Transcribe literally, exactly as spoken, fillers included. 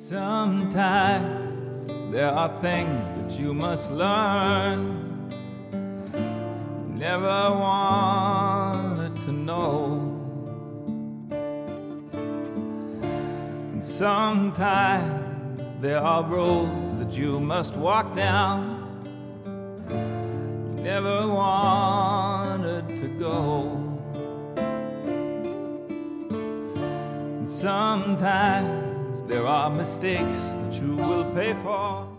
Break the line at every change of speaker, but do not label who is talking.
Sometimes there are things that you must learn. Never wanted to know. And sometimes there are roads that you must walk down. Never wanted to go. And sometimes there are mistakes that you will pay for.